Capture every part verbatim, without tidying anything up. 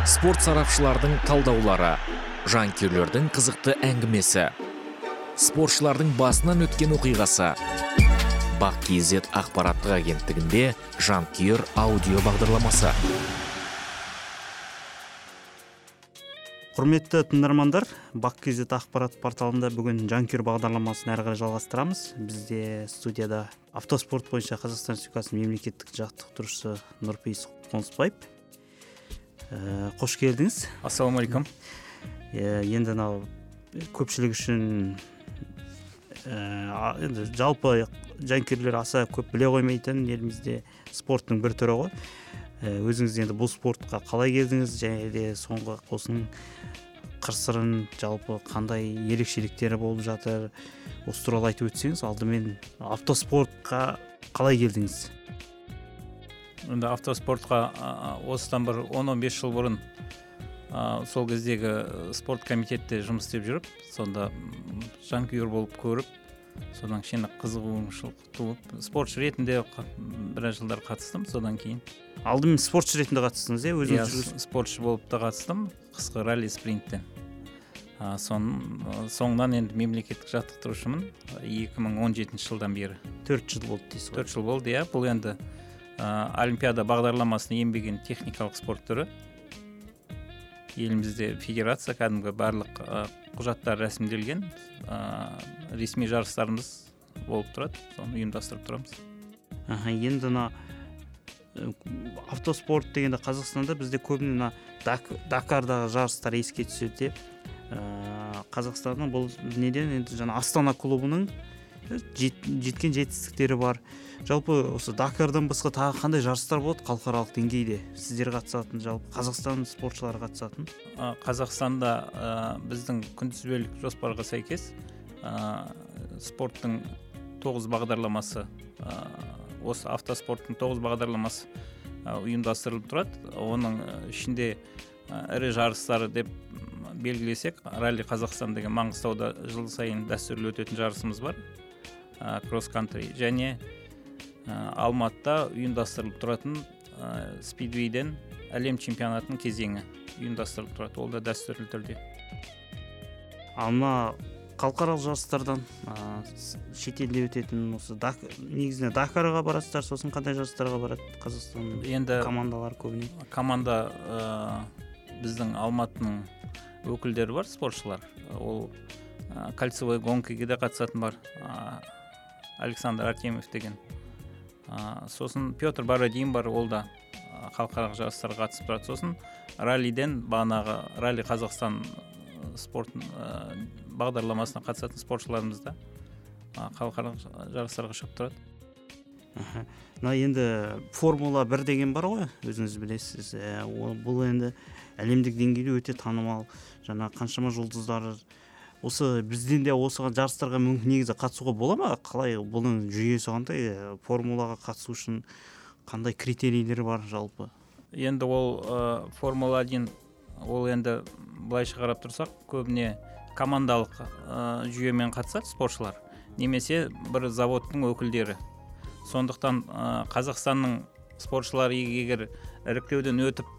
Спорт сарапшылардың талдаулары, жанкүйерлердің қызықты әңгімесі, спортшылардың басынан өткен оқиғасы. Бақ кз ақпараттық агенттігінде жанкүйер аудио бағдарламасы. Құрметті тыңдармандар, Бақ кз ақпарат порталында бүгін жанкүйер бағдарламасын әрі қарай жалғастырамыз. Бізде студияда автоспорт бойынша Қазақстан Республикасының мемлекеттік жаттықтырушысы Нұрпейіс Қонысбаев. Қош келдіңіз. Ассалаумағалейкум. Енді мынау көпшілік үшін енді жалпы жанкүйерлер аса көп біле қоймайтын елімізде спорттың бір түрі ғой. Өзіңіз енді бұл спортқа қалай келдіңіз, және де соңғы осының қыр-сырын, жалпы қандай ерекшеліктері болып жатыр, осы туралы айтып өтсеңіз. Алдымен автоспортқа қалай келдіңіз? Енді автоспортқа осыдан бір он-он бес жыл бұрын сол кездегі спорт комитетте жұмыс істеп жүріп, сонда жанкүйер болып көріп, содан кішкене қызығушылық туып, спортшы ретінде біраз жылдар қатыстым. Содан кейін алдымен спортшы ретінде қатыстыңыз, е? Өзіңіз спортшы болып та қатыстым, қысқы ралли спринттен. Соңынан енді мемлекеттік жаттықтырушымын екі мың он жетінші жылдан бері. төрт жыл болды дейсіз ғой? төрт жыл болды, иә. Бұл енді Олимпиада бағдарламасына енбеген техникалық спорт түрі. Елімізде федерация кәдімгі барлық құжаттар рәсімделген, ресми жарыстарымыз болып тұрады, соны ұйымдастырып тұрамыз. Енді автоспорт дегенде Қазақстанда бізде көбіне Дакардағы жарыстар еске түседі. Қазақстанның бұл неден енді жаңа Астана клубының жеткен жетістіктері бар. Жалпы осы Дакардан басқа тағы қандай жарыстар болады халықаралық деңгейде? Сіздер қатысатын, жалпы Қазақстан спортшылары қатысатын? Қазақстанда біздің күнтізбелік жоспарға сәйкес спорттың тоғыз бағдарламасы, осы автоспорттың тоғыз бағдарламасы ұйымдастырылып тұрады. Оның ішінде ірі жарыстары деп белгілесек, Ралли Қазақстан деген Маңғыстауда жыл сайын дәстүрлі өтетін жарысымыз бар, кросс-кантри, және Алматыда ұйымдастырылып тұратын спидвейден әлем чемпионатының кезеңі ұйымдастырылып тұрады. Ол да дәстүрлі түрде. Ана халықаралық жарыстардан шетелде өтетін осы негізінен Дакарға барасыздар, сосын қандай жарыстарға барады Қазақстан командалары көбіне? Команда біздің Алматының өкілдері бар, спортшылар. Ол кольцевой гонкаға да қатысатын бар, Александр Артемьев деген. Сосын Петр Бородин бар, ол да халықаралық жарыстарға қатысып тұрады. Сосын раллиден бағанағы Ралли Қазақстан спорт бағдарламасына қатысатын спортшыларымыз да халықаралық жарыстарға шығып тұрады. Енді Формула бір деген бар ғой, өзіңіз білесіз. Бұл енді әлемдік деңгейде өте танымал, жаңа қаншама жұлдыздар. Осы бізден де осы жарыстарға мүмкін негізі қатысуға бола ма? Қалай, бұның жүйесі қандай? Формулаға қатысу үшін қандай критерийлер бар жалпы? Енді ол Формула один, ол енді былайша қарап тұрсақ, көбіне командалық жүйемен қатысады спортшылар, немесе бір заводтың өкілдері. Сондықтан Қазақстанның спортшылары егер іріктеуден өтіп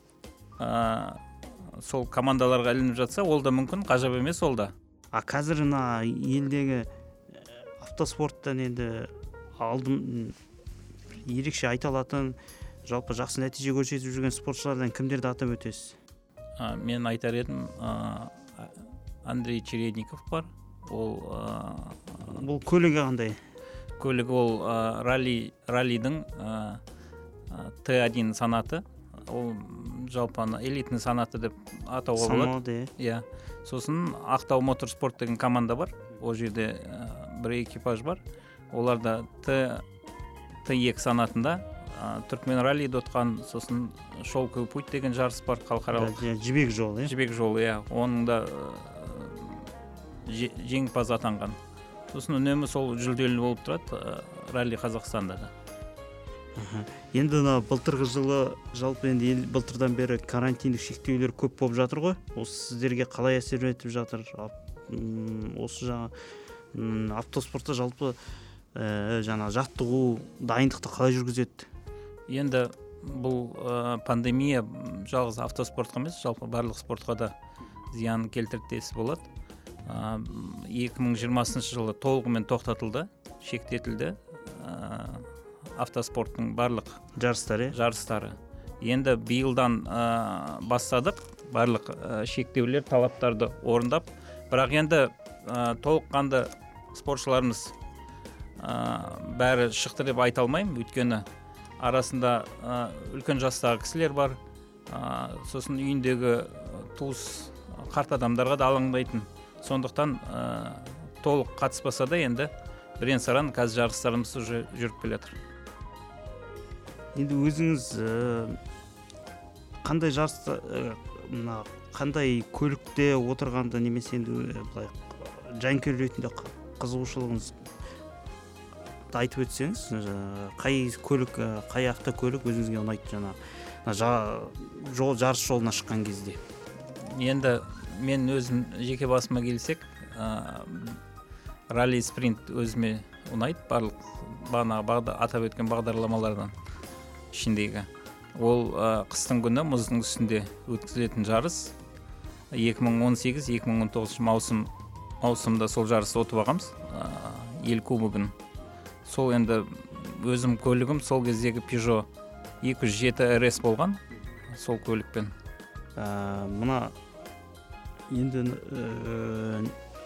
сол командаларға ілініп жатса, ол да мүмкін, ғажап емес ол да. А қазір мына елдегі автоспорттан енді алдым ерекше айта алатын, жалпы жақсы нәтиже көрсетіп жүрген спортшылардан кімдерді атап өтесіз? Мен айтар едім, Андрей Чередников бар. Ол бұл көлігі қандай? Көлігі ол раллидің Т один санаты. Ол жалпы элитный санаты деп атауға болады. Иә. Сосын Ақтау Моторспорт деген команда бар. Ол жерде бір экипаж бар. Оларда Т екі санатында Түркмен раллиді отқан, сосын Шолковый путь деген жарыс бар, халықаралық. Жібек жолы, иә? Жібек жолы, иә. Оның да жеңімпаз атанған. Сосын үнемі сол жүлделі болып тұрады Ралли Қазақстанда да. Енді былтырғы жылы жалпы енді былтырдан бері карантиндік шектеулер көп болып жатыр ғой. Осы сіздерге қалай әсер етіп жатыр? Осы жаңа автоспортта жалпы жаңа жаттығу, дайындықты қалай жүргізеді? Енді бұл ә, пандемия жалғыз автоспортқа емес, жалпы барлық спортқа да зиян келтірді десе болады. Ә, екі мың жиырмасыншы жылы толығымен тоқтатылды, шектетілді ә, автоспорттың барлық жарыстары. жарыстары. Енді биылдан ә, бастадық барлық ә, шектеулер, талаптарды орындап, бірақ енді ә, толыққанды спортшыларымыз ә, бәрі шықты деп айта алмаймын, өйткені арасында ә, үлкен жастағы кісілер бар, ә, сосын үйіндегі туыс қарт адамдарға да алаңдайтын. Сондықтан ә, толық қатыспаса да енді бірен саран қазір жарыстарымыз уже жүріп келе жатыр. Енді өзіңіз ә, қандай жарыста ә, мына қандай көлікте отырғанда немесе енді былай жанкүйер ретінде қызығушылығыңыз айтып өтсеңіз, қай көлік, қай автокөлік өзіңізге ұнайды жаңа жол жарыс жолына шыққан кезде? Енді мен өзім жеке басыма келсек, ә, ралли спринт өзіме ұнайды, барлық бағана атап өткен бағдарламалардан ішіндегі. Ол ә, қыстың күні мұздың үстінде өткізілетін жарыс. екі мың он сегіз - екі мың он тоғыз маусым маусымда сол жарысты өтіп алғанбыз, ә, ел кубогын. Сол енді өзім көлігім сол кездегі Peugeot екі жүз жеті эр эс болған, сол көлікпен. Ә, мына енді ә,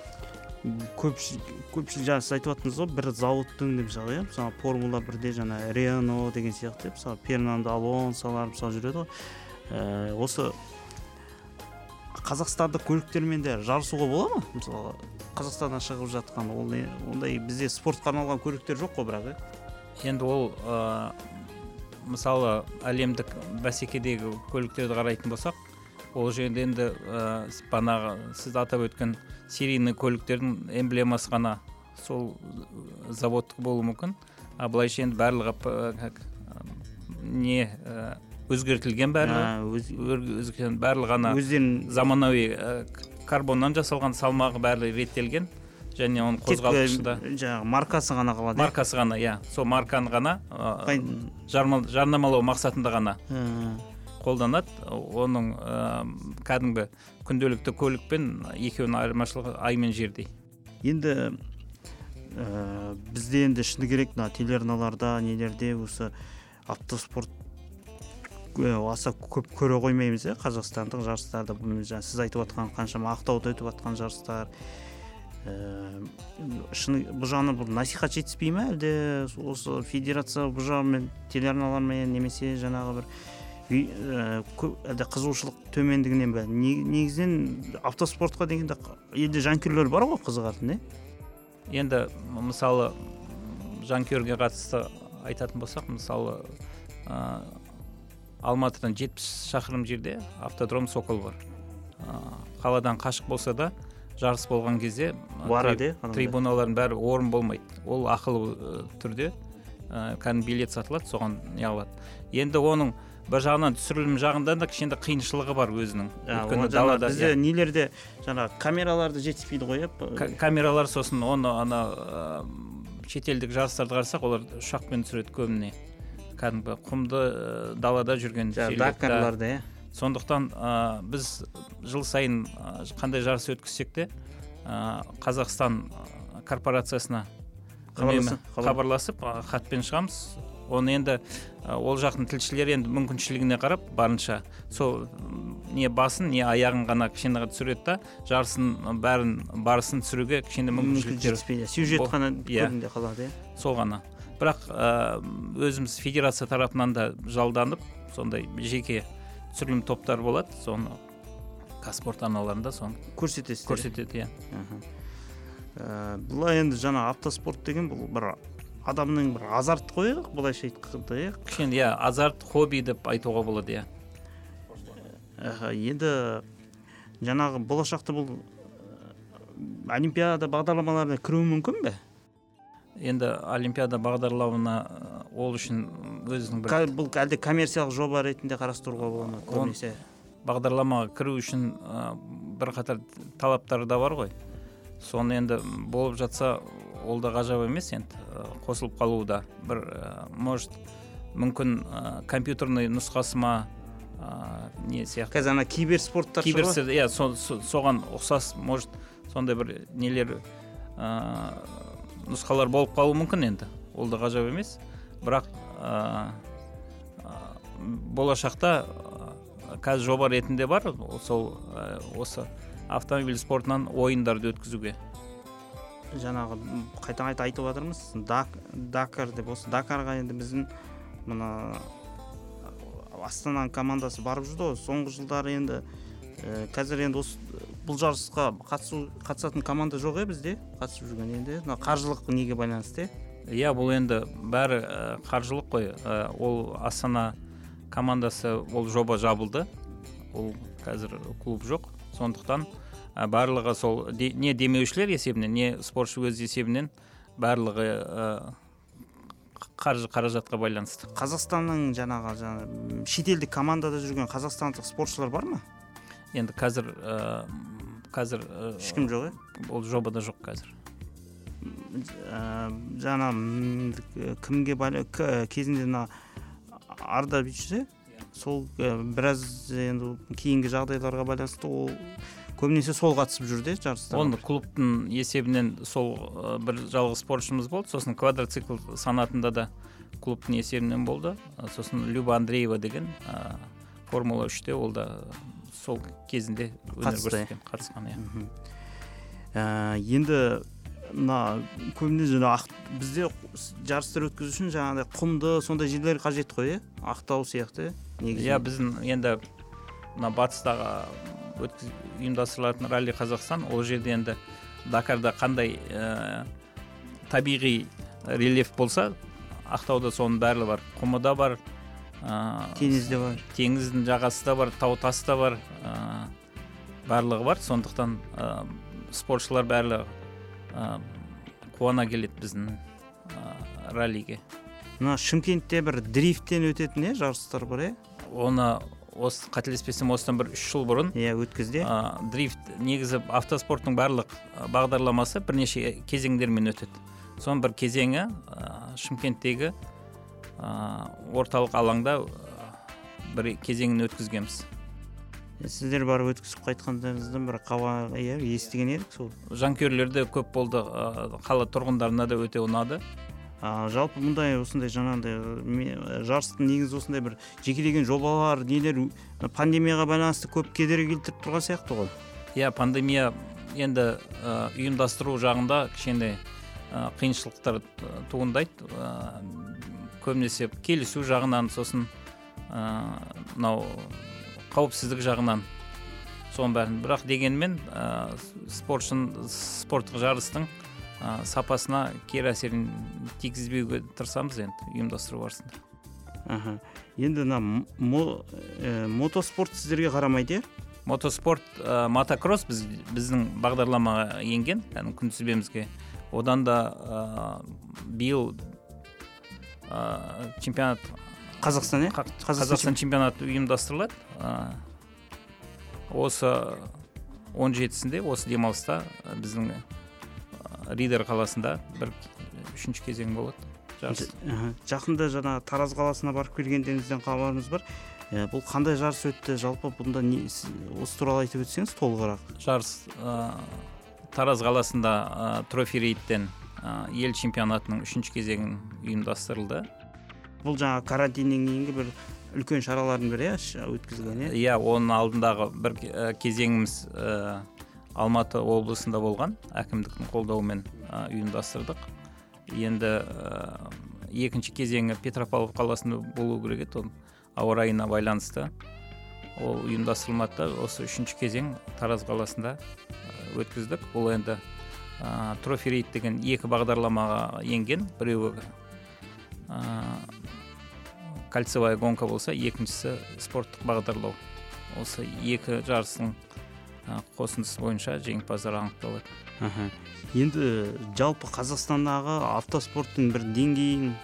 көпшілік жарыс айтып жатырмыз ғой, бір зауыттың деп мысалы, иә, мысалы Формула бірде жаңа Рено деген сияқты, мысалы Фернандо Алонсолар мысалы жүреді ғой. Ә, осы қазақстандық көліктермен де жарысуға бола ма? Мысалы Қазақстаннан шығып жатқан ол ондай бізде спортқа арналған көліктер жоқ қой, бірақ енді ол ә, мысалы әлемдік бәсекедегі көліктерді қарайтын болсақ, ол жерде енді ә, банағы сіз атап өткен серийный көліктердің эмблемасы ғана сол заводтық болуы мүмкін. А былайша енді барлығы не ә, өзгертілген барлығы, өзгертілген барлығы ғана заманауи ә, карбоннан жасалған, салмағы бәрі реттелген, және оның қозғалтқышы да жаңағы маркасы ғана қалады. Маркасы ғана, иә. Сол марканы ғана ә, жарнамалау мақсатында ғана қолданады. Оның ә, кәдімгі күнделікті көлікпен екеуінің айырмашылығы ай мен жердей. Енді ә, бізде енді шыны керек мына телеарналарда нелерде осы автоспорт аса көп көре қоймаймыз, иә, қазақстандық жарыстарды. Сіз айтып отқан қаншама Ақтауда өтіп жатқан жарыстар, шыны бұл жағынан бұл насихат жетіспей ме, әлде осы федерация бұл жағымен телеарналармен немесе жаңағы бір әлде қызығушылық төмендігінен бе? Негізінен автоспортқа дегенде елде жанкүйерлер бар ғой қызығатын, не? Енді мысалы жанкүйерге қатысты айтатын болсақ, мысалы Алматыдан жетпіс шақырым жерде автодром Сокол бар. Қаладан қашық болса да жарыс болған кезде трибуналардың бәрі орын болмайды. Ол ақылы түрде кәдімгі билет сатылады, соған не алады. Енді оның бір жағынан түсірілім жағында да кішкентай қиыншылығы бар өзінің. Өйткені далада бізде нелерде жаңағы камераларды жетіспейді ғой, иә? Камералар, сосын оны ана шетелдік жарыстарды қарасақ, олар ұшақпен түсіреді көбіне. Кәдімгі құмды далада жүрген жерлерде. Сондықтан ә, біз жыл сайын ә, қандай жарыс өткізсек те ә, Қазақстан корпорациясына хабарласып хатпен шығамыз. Оны енді ә, ол жақтың тілшілері енді мүмкіншілігіне қарап барынша сол не басын, не аяғын ғана кішкене түсіреді да, жарысын бәрін барысын түсіруге кішкене мүмкіншіліктер жетіспейді. Сюжет қана көбінде қалады, иә. Сол ғана. Бірақ өзіміз федерация тарапынан да жалданып, сондай жеке түсірілім топтар болады, соны Қазспорт арналарында соны көрсетесіздер. Көрсетеді, иә. Бұлай енді жаңа автоспорт деген бұл бір адамның бір азарт қой, бұлайша айтқанда, иә. Кішкене, иә, азарт, хобби деп айтуға болады, иә. Енді жаңағы болашақта бұл олимпиада бағдарламаларына кіруі мүмкін бе? Енді олимпиада бағдарламына ол үшін өзінің бір... Бұл әлде коммерциялық жоба ретінде қарастыруға болады ма, көбінесе? Бағдарламаға кіру үшін бір қатар талаптары да бар ғой. Соны енді болып жатса, ол да ғажап емес, енді қосылып қалуы да бір, может, мүмкін ә, компьютерный нұсқасы ма, ә, не сияқты. Қазір ана киберспорттар шығар. Киберспорт, иә, со, со, соған ұқсас, может, сондай бір нелер ә, нұсқалар болып қалуы мүмкін енді. Ол да ғажап емес. Бірақ ә, ә, болашақта ә, қазір жоба ретінде бар, сол ә, осы автомобиль спортынан ойындарды өткізуге. Жаңағы қайта қайта айтып жатырмыз, Дак, Дакар деп, осы Дакарға енді біздің мына Астананың командасы барып жүрді ғой. Соңғы жылдары енді ә, қазір енді осы бұл жарысқа қатысу қатысатын команда жоқ е бізде, қатысып жүрген енді. Мына қаржылық неге байланысты. Иә, бұл енді бәрі ә, қаржылық қой. Ә, ол Астана командасы, ол жоба жабылды. Ол қазір клуб жоқ. Сондықтан ә, барлығы сол де, не демеушілер есебінен, не спортшы өз есебінен барлығы ә, қаржы қаражатқа байланысты. Қазақстанның жаңағы жаңа шетелдік командада жүрген қазақстандық спортшылар бар ма? Енді қазір ә, қазір ә, ешкім жоқ е? Ол жобада жоқ қазір. Ә, жаңа кімге байлы кезінде мына Арда Бичсе, сол ә, біраз енді кейінгі жағдайларға байланысты ол көбінесе сол қатысып жүрді жарыстарға. Оны клубтың есебінен сол ә, бір жалғыз спортшымыз болды. Сосын квадроцикл санатында да клубтың есебінен болды. Сосын Люба Андреева деген ә, Формула үште ол да сол кезінде өнер көрсеткен, қатысқан. Ә, енді мына көбіне жаңа бізде жарыстар өткізу үшін жаңағыдай құмды сондай жерлер қажет қой, е? Ақтау сияқты негізі. Иә, біздің енді мына батыстағы өткіз ұйымдастырылатын ралли Қазақстан, ол жерде енді Дакарда қандай ә, табиғи рельеф болса, Ақтауда соның бәрі бар. Құмы да бар, ә, теңізде бар, теңіздің жағасы да бар, тау тас та бар, ә, барлығы бар. Сондықтан ә, спортшылар барлығы ә, қуана келеді біздің ә, раллиге. Мына Шымкентте бір дрифттен өтетін е жарыстар бар, е? Оны осы қателеспесем осыдан бір үш жыл бұрын иә өткізді. ә, дрифт негізі автоспорттың барлық бағдарламасы бірнеше кезеңдермен өтеді. Соның бір кезеңі ә, Шымкенттегі ә, орталық алаңда ә, бір кезеңін өткізгенбіз. Сіздер барып өткізіп қайтқандарыңыздан бір қава иә естіген едік сол. Жанкүйерлерде көп болды, ә, қала тұрғындарына да өте ұнады. А, жалпы мұндай осындай жаңағындай жарыстың негізі осындай бір жекелеген жобалар, нелер пандемияға байланысты көп кедергі келтіріп тұрған сияқты ғой. Иә, пандемия енді ә, ұйымдастыру жағында кішкене ә, қиыншылықтар туындайды. Ә, көбінесе келісу жағынан, сосын мынау қауіпсіздік жағынан соның бәрін. Бірақ дегенмен ә, спортшын спорттық жарыстың ә, сапасына кері әсерін тигізбеуге тырысамыз енді ұйымдастыру барысында. Аха. Енді мына мо, ә, мотоспорт сіздерге қарамайды, е? Мотоспорт, ә, мотокросс біз, біздің бағдарламаға енген, яғни күнтізбемізге. Одан да ә, биыл ә, чемпионат Қазақстан, е? Қазақстан чемпионаты ұйымдастырылады. Ә, осы он жетісінде, осы демалыста біздің Ридер қаласында бір үшінші кезең болады. Жарыс. Жақында жаңа Тараз қаласына барып келгендеріңізден хабарымыз бар. Ә, бұл қандай жарыс өтті? Жалпы бұнда не, осы туралы айтып өтсеңіз толығырақ. Жарыс ә, Тараз қаласында ә, трофи рейдтен ә, ел чемпионатының үшінші кезеңін ұйымдастырылды. Бұл жаңа карантиннен кейінгі бір үлкен шаралардың бірі өткізілген, е? Иә, оның алдындағы бір кезеңіміз ә, Алматы облысында болған, әкімдіктің қолдауымен ә, ұйымдастырдық. Енді ә, екінші кезеңі Петропавл қаласында болу керек еді, ауа райына байланысты. Ол ұйымдастырылмады. Осы үшінші кезең Тараз қаласында ә, өткіздік. Бұл енді ә, трофи рейд деген екі бағдарламаға енген. Біреуі ә, кольцевая гонка болса, екіншісі спорттық бағдарлау. Осы екі жарыстың қосындысы бойынша жеңімпаздар анықталады. Аха. Енді жалпы Қазақстандағы автоспорттың бір деңгейін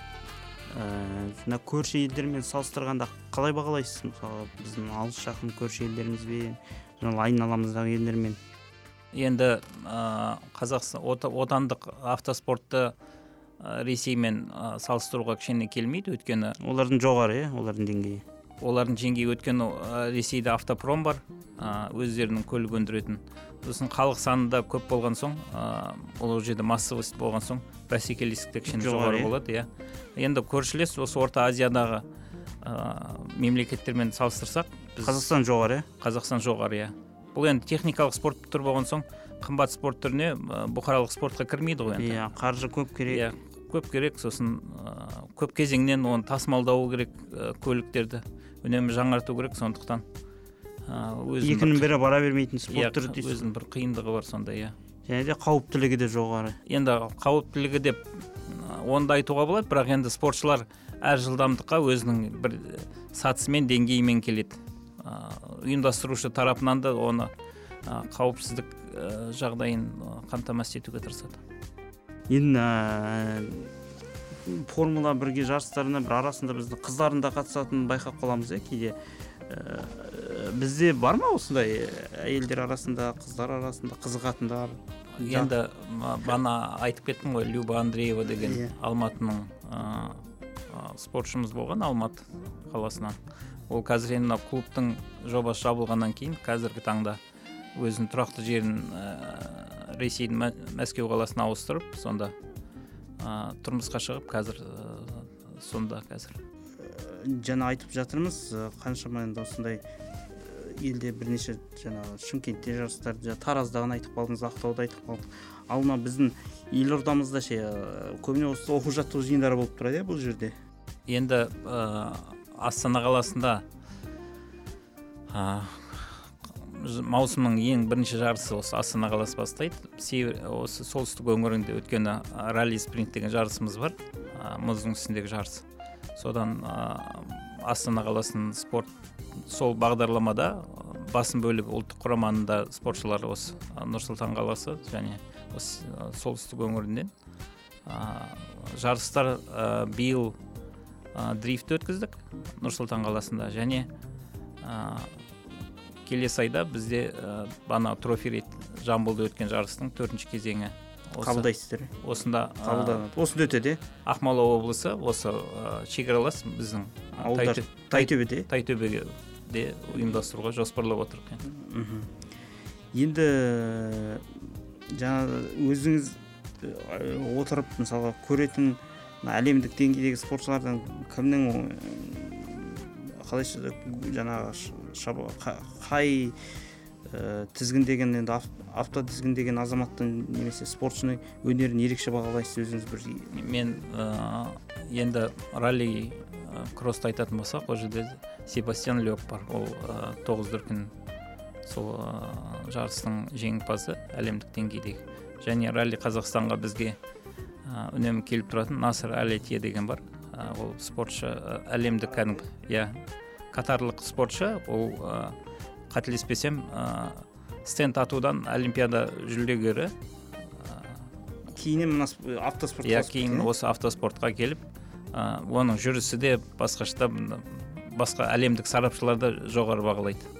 ә, көрші елдермен салыстырғанда қалай бағалайсыз? Мысалы, біздің алыс жақын көрші елдерімізбен, жаңа айналамыздағы елдермен. Енді ә, Қазақстан отандық автоспортты Ресеймен салыстыруға кішкене келмейді, өйткені олардың жоғары, иә, олардың деңгейі. олардың деңгейі өйткені Ресейде автопром бар, өздерінің көлік өндіретін. Сосын халық саны да көп болған соң, ол жерде массовость болған соң бәсекелестік те кішкене жоғары болады, иә. Енді көршілес осы Орта Азиядағы мемлекеттермен салыстырсақ, Қазақстан жоғары, Қазақстан жоғары, иә. Бұл енді техникалық спорт түр болған соң, қымбат спорт түріне бұқаралық спортқа кірмейді ғой енді. Иә, қаржы көп керек. Иә, көп керек, сосын көп кезеңнен оны тасымалдау керек, көліктерді үнемі жаңарту керек, сондықтан екінің бірі бара бермейтін спорт түрі дейсіз. Өзінің бір қиындығы бар сонда, иә. Және де қауіптілігі де жоғары. Енді қауіптілігі деп оны да айтуға болады, бірақ енді спортшылар әр жылдамдыққа өзінің бір сатысымен, деңгейімен келеді. Ұйымдастырушы тарапынан да оны қауіпсіздік жағдайын қамтамасыз етуге тырысады. Енді формула бірге жарыстарына бір арасында біздің қыздардың да қатысатынын байқап қаламыз, иә, кейде. Бізде бар ма осындай әйелдер арасында, қыздар арасында қызығатындар? Енді бана айтып кеттім ғой, Люба Андреева деген Алматының спортшымыз болған, Алматы қаласынан. Ол қазір енді клубтың жобасы жабылғаннан кейін қазіргі таңда өзінің тұрақты жерін Ресейдің Мәскеу қаласына ауыстырып, сонда тұрмысқа шығып, қазір сонда қазір. Жаңа айтып жатырмыз, қаншама енді осындай елде бірнеше жаңағы Шымкентте жарыстар, Тараздағын айтып қалдыңыз, Ақтауда айтып қалдыңыз. Ал мына біздің елордамызда ше көбіне осы оқу жаттығу жиындары болып тұрады, бұл жерде. Енді Астана қаласында маусымның ең бірінші жарысы осы Астана қаласы бастайды. Осы солтүстік өңірінде өткені ралли спринт деген жарысымыз бар, мұздың үстіндегі жарыс. Содан Астана қаласының спорт сол бағдарламада басым бөлігі ұлттық құрамасында спортшылар осы Нұрсұлтан қаласы және осы солтүстік өңірінен. Жарыстар биыл дрифт өткіздік Нұрсұлтан қаласында, және келесі айда бізде бана трофи Жамбылда өткен жарыстың төртінші кезеңі қабылдайсыздар. Осында қабылданады. Осында өтеді. Ақмола облысы, осы шекаралас біздің Тайтөбеде. Тайтөбеде ұйымдастыруға жоспарлап отырық. Енді жаңа өзіңіз отырып мысалға көретін әлемдік деңгейдегі спортшылардан кімнің қалайша жаңағы қай тізгіндеген, енді авто тізгіндеген азаматтың немесе спортшының өнерін ерекше бағалайсыз өзіңіз бір? Мен енді ралли кроссты айтатын болсақ, ол жерде Себастьян Лёб бар. Ол тоғыз дүркін сол жарыстың жеңімпазы әлемдік деңгейдегі. Және ралли Қазақстанға бізге үнемі келіп тұратын Насыр Әлетия деген бар. Ол спортшы, әлемдік кәдімгі, иә, катарлық спортшы. Ол қателеспесем стенд атудан олимпиада жүлдегері. Кейіннен автоспортқа. Иә, кейін осы автоспортқа келіп, оның жүрісі де басқашта, басқа әлемдік сарапшыларда жоғары бағалайды.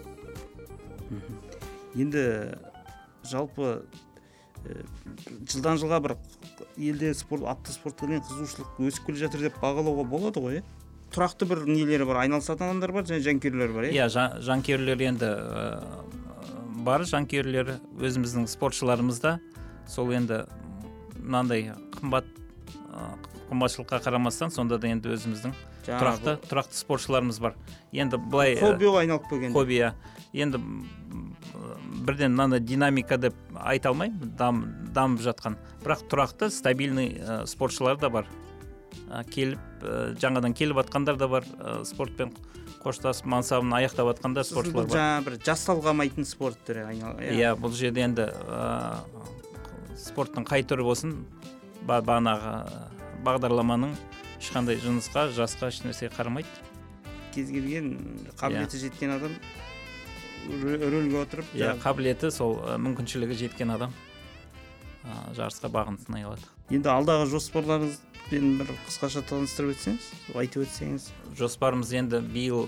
Енді жалпы жылдан жылға бір елде спорт, автоспортқа деген қызығушылық өсіп келе жатыр деп бағалауға болады ғой, иә? Тұрақты бір нелері бар, айналысатын адамдар бар, және жанкүйерлер бар, иә? Иә, жанкүйерлер енді бар, жанкүйерлер өзіміздің спортшыларымызда. Сол енді мынандай қымбат қымбатшылыққа қарамастан, сонда да енді өзіміздің тұрақты тұрақты спортшыларымыз бар. Енді былай хоббиға айналып келген. Хоббия. Енді бірден мынандай динамика деп айта алмаймын, дамып жатқан. Бірақ тұрақты, стабильный спортшылар да бар. Келіп, жаңадан келіп атқандар да бар, спортпен қоштасып мансабын аяқтап атқандар спортшылар бар. Жаңа бір жасталғамайтын спорт түрі. Иә, бұл жерде енді спорттың қай түрі болсын, бағанағы бағдарламаның ешқандай жынысқа, жасқа ешнәрсе қарамайды. Кез келген қабілеті жеткен адам рөлге отырып, қабілеті, сол мүмкіншілігі жеткен адам жарысқа бағын сынай алады. Енді алдағы жоспарларыңызбен бір қысқаша таныстырып өтсеңіз, айтып өтсеңіз. Жоспарымыз енді биыл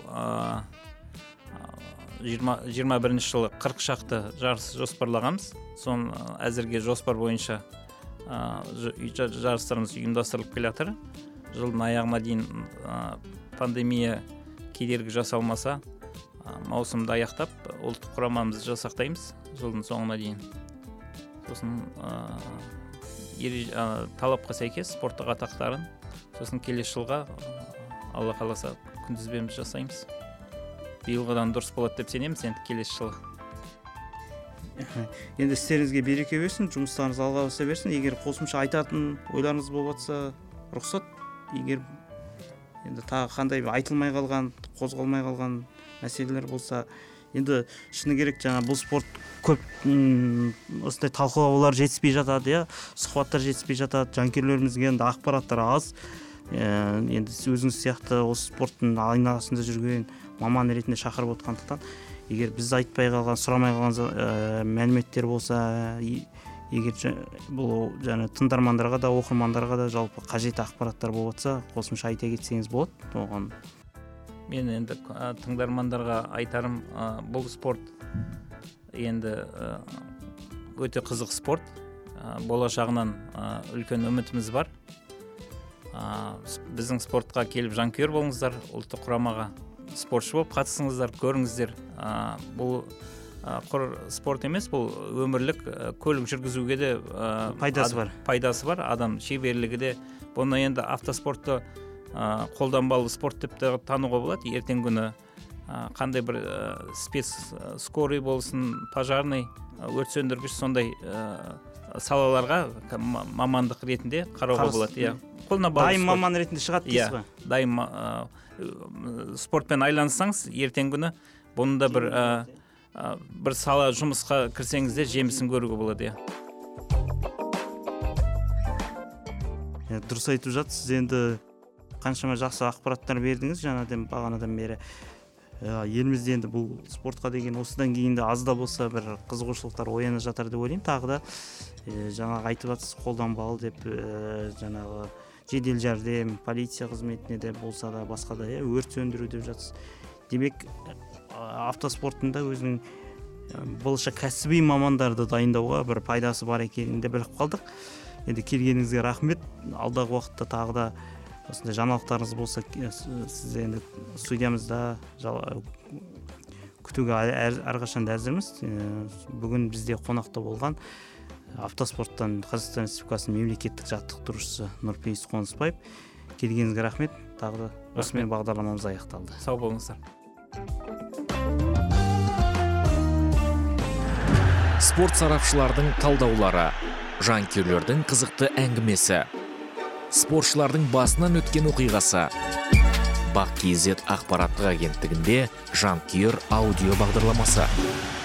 жиырма бірінші жылы қырық шақты жарыс жоспарлағанбыз. Сон әзірге жоспар бойынша жарыстарымыз ұйымдастырылып келе жатыр. Жылдың аяғына дейін пандемия кедергі жасалмаса, маусымда аяқтап ұлттық құрамамызды жасақтаймыз жылдың соңына дейін. Сосын талапқа сәйкес спорттық атақтарын, сосын келесі жылға алла қаласа күнтізбемізді жасаймыз. Биылғыдан дұрыс болады деп сенеміз енді келесі жылы. Енді істеріңізге береке берсін, жұмыстарыңыз алға баса берсін. Егер қосымша айтатын ойларыңыз болып жатса, рұқсат. Егер енді тағы қандай айтылмай қалған, қозғалмай қалған мәселелер болса, енді шыны керек жаңа бұл спорт көп осындай талқылаулар жетіспей жатады, я сұхбаттар жетіспей жатады, жанкүйерлерімізге енді ақпараттар аз. Енді өзіңіз сияқты осы спорттың айналасында жүрген маман ретінде шақырып отқандықтан, егер біз айтпай қалған, сұрамай қалған мәліметтер болса, егер бұл жаңа тыңдармандарға да, оқырмандарға да жалпы қажет ақпараттар болып жатса, қосымша айта кетсеңіз болады. Оған мен енді тыңдармандарға айтарым, бұл спорт енді өте қызық спорт. Болашағынан үлкен үмітіміз бар. Біздің спортқа келіп жанкүйер болыңыздар, ұлттық құрамаға спортшы болып қатысыңыздар, көріңіздер. Бұл құр спорт емес, бұл өмірлік көлік жүргізуге де пайдасы бар. Пайдасы бар, адам шеберлігі де. Бұны енді автоспортты қолданбалы спорт деп тануға болады. Ертең күні қандай бір спец скорый болсын, пожарный, өрт сөндіргіш, сондай салаларға мамандық ретінде қарауға болады. Дайым маман ретінде шығады дейсіз ба? Дайым спортпен айланысаңыз, ертең күні бұны да бір бір сала жұмысқа кірсеңізде жемісін көруге болады. Дұрыс айтып жатсыз. Енді қаншама жақсы ақпараттар бердіңіз жаңадан бағанадан бері. Елімізде енді бұл спортқа деген осыдан кейін де аз да болса бір қызығушылықтар ояна жатар деп ойлаймын. Тағы да жаңағы айтып жатсыз, қолданбалы деп, жаңағы жедел жәрдем, полиция қызметіне де болса да, басқа да, өрт сөндіру деп жатсыз. Демек, автоспортында өзінің болашақ кәсіби мамандарды дайындауға бір пайдасы бар екенін де біліп қалдық. Енді келгеніңізге рахмет. Алдағы уақытта тағы да осындай жаңалықтарыңыз болса, сіз енді студиямызда күтуге әрқашанда әзірміз. Бүгін бізде қонақта болған автоспорттан Қазақстан Республикасының мемлекеттік жаттықтырушысы Нұрпейіс Қонысбаев. Келгеніңізге рахмет. Тағы да осымен бағдарламамыз аяқталды. Сау болыңыздар. Спорт сарапшылардың талдаулары, жанкүйерлердің қызықты әңгімесі, спортшылардың басынан өткен оқиғасы. Бақ кз ақпараттық агенттігінде жанкүйер аудио бағдарламасы.